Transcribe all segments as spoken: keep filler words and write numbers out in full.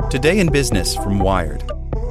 Today in Business from Wired.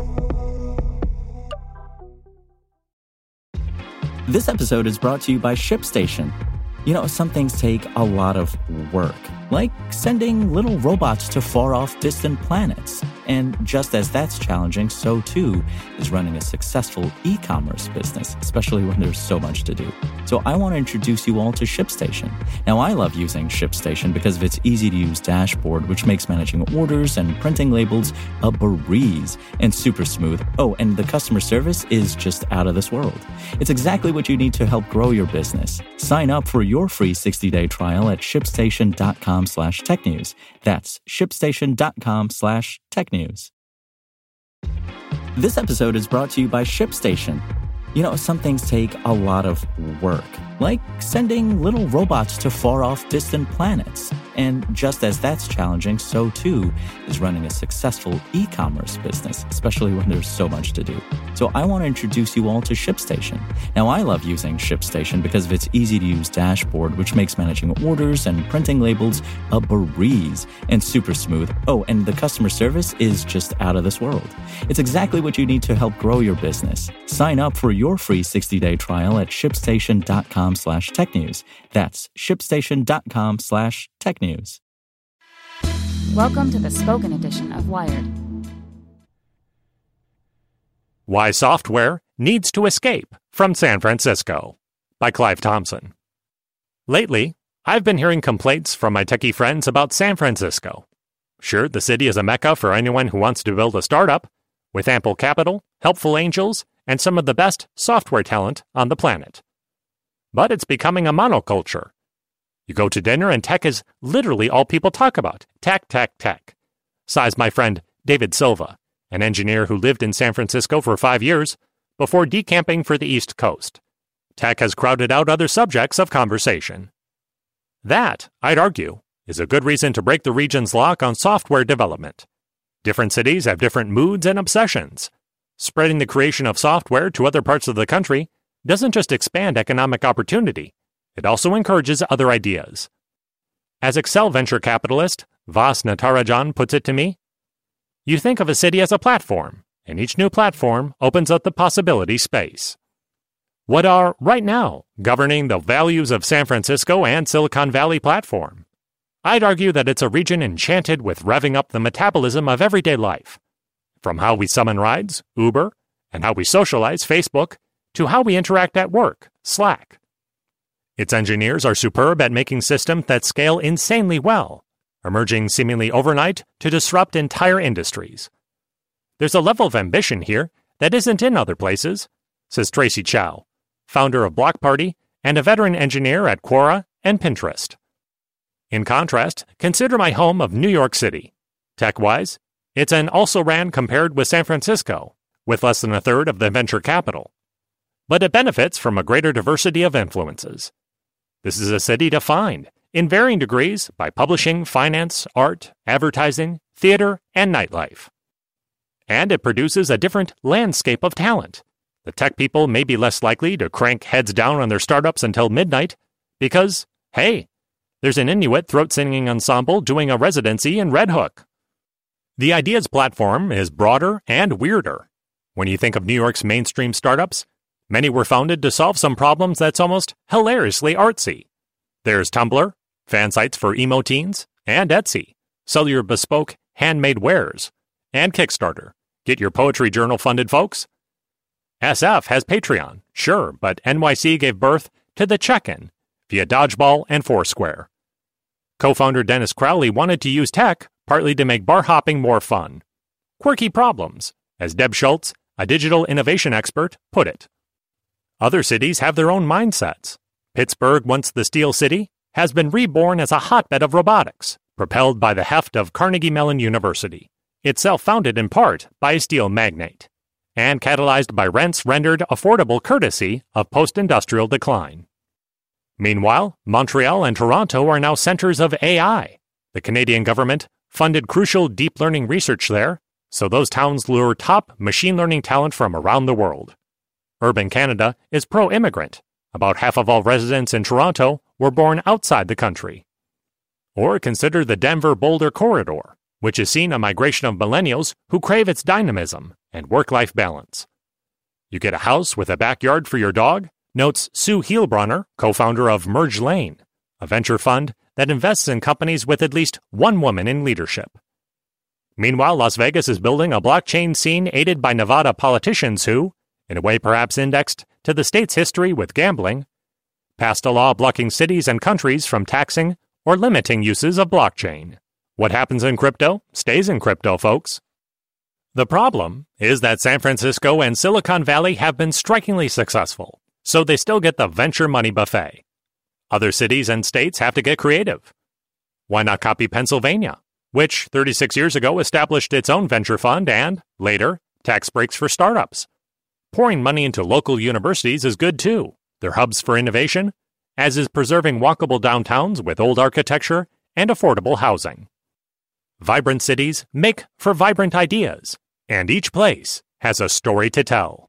This episode is brought to you by ShipStation. You know, some things take a lot of work, like sending little robots to far-off distant planets. And just as that's challenging, so too is running a successful e-commerce business, especially when there's so much to do. So I want to introduce you all to ShipStation. Now, I love using ShipStation because of its easy-to-use dashboard, which makes managing orders and printing labels a breeze and super smooth. Oh, and the customer service is just out of this world. It's exactly what you need to help grow your business. Sign up for your free sixty-day trial at shipstation.com slash tech news. That's shipstation.com slash tech news. This episode is brought to you by ShipStation. You know, some things take a lot of work, like sending little robots to far-off distant planets. And just as that's challenging, so too is running a successful e-commerce business, especially when there's so much to do. So I want to introduce you all to ShipStation. Now, I love using ShipStation because of its easy-to-use dashboard, which makes managing orders and printing labels a breeze and super smooth. Oh, and the customer service is just out of this world. It's exactly what you need to help grow your business. Sign up for your free sixty-day trial at shipstation.com slash tech news. That's shipstation.com slash tech news. Welcome to the spoken edition of Wired. Why Software Needs to Escape from San Francisco by Clive Thompson. Lately, I've been hearing complaints from my techie friends about San Francisco. Sure, the city is a mecca for anyone who wants to build a startup, with ample capital, helpful angels, and some of the best software talent on the planet. But it's becoming a monoculture. You go to dinner and tech is literally all people talk about. Tech, tech, tech. Sighs my friend David Silva, an engineer who lived in San Francisco for five years before decamping for the East Coast. Tech has crowded out other subjects of conversation. That, I'd argue, is a good reason to break the region's lock on software development. Different cities have different moods and obsessions. Spreading the creation of software to other parts of the country doesn't just expand economic opportunity, it also encourages other ideas. As Excel venture capitalist Vas Natarajan puts it to me, you think of a city as a platform, and each new platform opens up the possibility space. What are, right now, governing the values of San Francisco and Silicon Valley platform? I'd argue that it's a region enchanted with revving up the metabolism of everyday life. From how we summon rides, Uber, and how we socialize, Facebook, to how we interact at work, Slack. Its engineers are superb at making systems that scale insanely well, emerging seemingly overnight to disrupt entire industries. There's a level of ambition here that isn't in other places, says Tracy Chow, founder of Block Party and a veteran engineer at Quora and Pinterest. In contrast, consider my home of New York City. Tech-wise, it's an also-ran compared with San Francisco, with less than a third of the venture capital. But it benefits from a greater diversity of influences. This is a city defined, in varying degrees, by publishing, finance, art, advertising, theater, and nightlife. And it produces a different landscape of talent. The tech people may be less likely to crank heads down on their startups until midnight because, hey, there's an Inuit throat-singing ensemble doing a residency in Red Hook. The Ideas platform is broader and weirder. When you think of New York's mainstream startups, many were founded to solve some problems that's almost hilariously artsy. There's Tumblr, fan sites for emo teens, and Etsy, sell your bespoke, handmade wares, and Kickstarter, get your poetry journal funded, folks. S F has Patreon, sure, but N Y C gave birth to the Check-In via Dodgeball and Foursquare. Co-founder Dennis Crowley wanted to use tech partly to make bar hopping more fun. Quirky problems, as Deb Schultz, a digital innovation expert, put it. Other cities have their own mindsets. Pittsburgh, once the Steel City, has been reborn as a hotbed of robotics, propelled by the heft of Carnegie Mellon University, itself founded in part by a steel magnate, and catalyzed by rents rendered affordable courtesy of post-industrial decline. Meanwhile, Montreal and Toronto are now centers of A I. The Canadian government funded crucial deep learning research there, so those towns lure top machine learning talent from around the world. Urban Canada is pro-immigrant. About half of all residents in Toronto were born outside the country. Or consider the Denver-Boulder corridor, which has seen a migration of millennials who crave its dynamism and work-life balance. You get a house with a backyard for your dog, notes Sue Heilbronner, co-founder of Merge Lane, a venture fund that invests in companies with at least one woman in leadership. Meanwhile, Las Vegas is building a blockchain scene aided by Nevada politicians who, in a way perhaps indexed to the state's history with gambling, passed a law blocking cities and countries from taxing or limiting uses of blockchain. What happens in crypto stays in crypto, folks. The problem is that San Francisco and Silicon Valley have been strikingly successful, so they still get the venture money buffet. Other cities and states have to get creative. Why not copy Pennsylvania, which thirty-six years ago established its own venture fund and, later, tax breaks for startups? Pouring money into local universities is good too. They're hubs for innovation, as is preserving walkable downtowns with old architecture and affordable housing. Vibrant cities make for vibrant ideas, and each place has a story to tell.